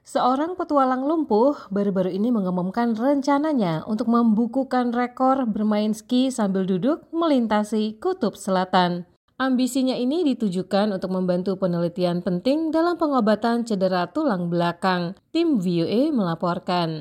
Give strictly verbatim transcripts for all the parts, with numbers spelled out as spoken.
Seorang petualang lumpuh baru-baru ini mengumumkan rencananya untuk membukukan rekor bermain ski sambil duduk melintasi Kutub Selatan. Ambisinya ini ditujukan untuk membantu penelitian penting dalam pengobatan cedera tulang belakang. Tim V O A melaporkan.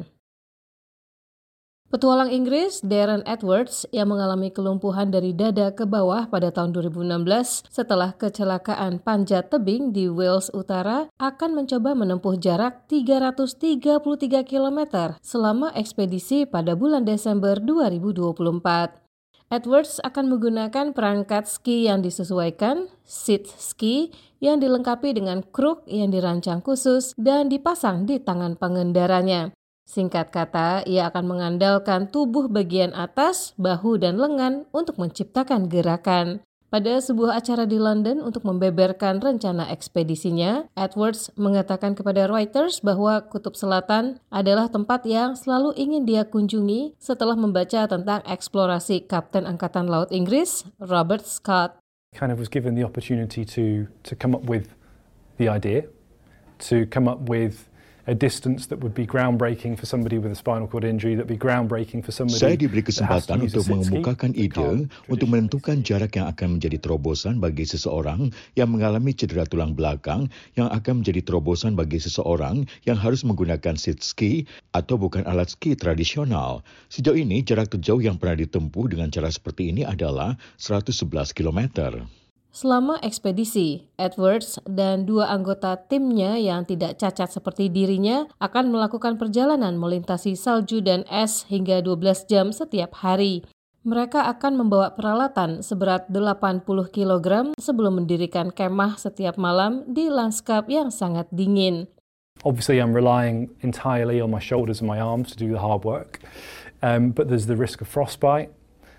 Petualang Inggris Darren Edwards yang mengalami kelumpuhan dari dada ke bawah pada tahun dua ribu enam belas setelah kecelakaan panjat tebing di Wales Utara akan mencoba menempuh jarak tiga ratus tiga puluh tiga kilometer selama ekspedisi pada bulan Desember dua ribu dua puluh empat. Edwards akan menggunakan perangkat ski yang disesuaikan, seat ski yang dilengkapi dengan kruk yang dirancang khusus dan dipasang di tangan pengendaranya. Singkat kata, ia akan mengandalkan tubuh bagian atas, bahu, dan lengan untuk menciptakan gerakan. Pada sebuah acara di London untuk membeberkan rencana ekspedisinya, Edwards mengatakan kepada Reuters bahwa Kutub Selatan adalah tempat yang selalu ingin dia kunjungi setelah membaca tentang eksplorasi Kapten Angkatan Laut Inggris, Robert Scott. Kind of was given the opportunity to to come up with the idea, to come up with a distance that would be groundbreaking for somebody with a spinal cord injury, that would be groundbreaking for somebody. Saya diberi kesempatan untuk mengemukakan ide untuk menentukan jarak yang akan menjadi terobosan bagi seseorang yang mengalami cedera tulang belakang, yang akan menjadi terobosan bagi seseorang yang harus menggunakan seat ski atau bukan alat ski tradisional. Sejauh ini, jarak terjauh yang pernah ditempuh dengan cara seperti ini adalah seratus sebelas kilometer. Selama ekspedisi, Edwards dan dua anggota timnya yang tidak cacat seperti dirinya akan melakukan perjalanan melintasi salju dan es hingga dua belas jam setiap hari. Mereka akan membawa peralatan seberat delapan puluh kilogram sebelum mendirikan kemah setiap malam di lanskap yang sangat dingin. Obviously, I'm relying entirely on my shoulders and my arms to do the hard work, um, but there's the risk of frostbite.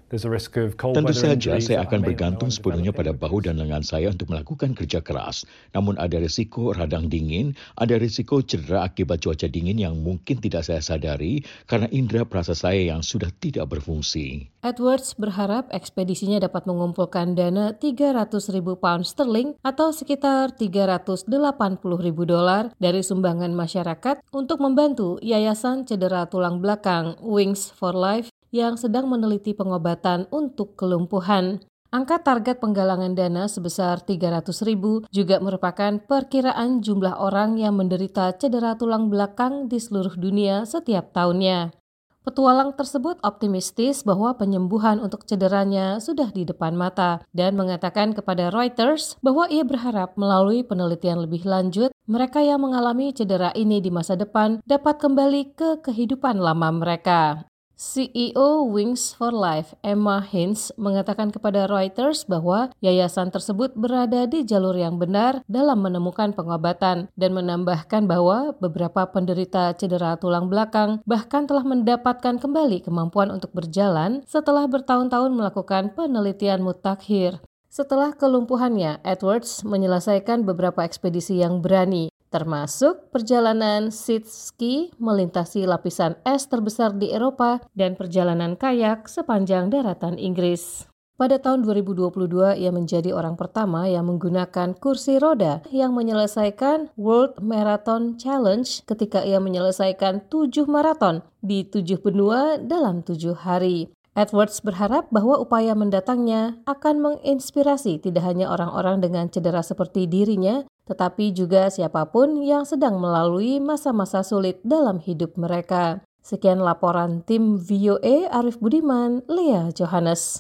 Tentu saja saya akan bergantung sepenuhnya pada bahu dan lengan saya untuk melakukan kerja keras. Namun ada risiko radang dingin, ada risiko cedera akibat cuaca dingin yang mungkin tidak saya sadari karena indera perasa saya yang sudah tidak berfungsi. Edwards berharap ekspedisinya dapat mengumpulkan dana tiga ratus ribu pound sterling atau sekitar tiga ratus delapan puluh ribu dolar dari sumbangan masyarakat untuk membantu Yayasan Cedera Tulang Belakang Wings for Life yang sedang meneliti pengobatan untuk kelumpuhan. Angka target penggalangan dana sebesar tiga ratus ribu juga merupakan perkiraan jumlah orang yang menderita cedera tulang belakang di seluruh dunia setiap tahunnya. Petualang tersebut optimistis bahwa penyembuhan untuk cederanya sudah di depan mata dan mengatakan kepada Reuters bahwa ia berharap melalui penelitian lebih lanjut, mereka yang mengalami cedera ini di masa depan dapat kembali ke kehidupan lama mereka. C E O Wings for Life, Emma Hines, mengatakan kepada Reuters bahwa yayasan tersebut berada di jalur yang benar dalam menemukan pengobatan dan menambahkan bahwa beberapa penderita cedera tulang belakang bahkan telah mendapatkan kembali kemampuan untuk berjalan setelah bertahun-tahun melakukan penelitian mutakhir. Setelah kelumpuhannya, Edwards menyelesaikan beberapa ekspedisi yang berani, termasuk perjalanan seat ski melintasi lapisan es terbesar di Eropa dan perjalanan kayak sepanjang daratan Inggris. Pada tahun dua ribu dua puluh dua, ia menjadi orang pertama yang menggunakan kursi roda yang menyelesaikan World Marathon Challenge ketika ia menyelesaikan tujuh maraton di tujuh benua dalam tujuh hari. Edwards berharap bahwa upaya mendatangnya akan menginspirasi tidak hanya orang-orang dengan cedera seperti dirinya, tetapi juga siapapun yang sedang melalui masa-masa sulit dalam hidup mereka. Sekian laporan tim V O A, Arif Budiman, Lea Johannes.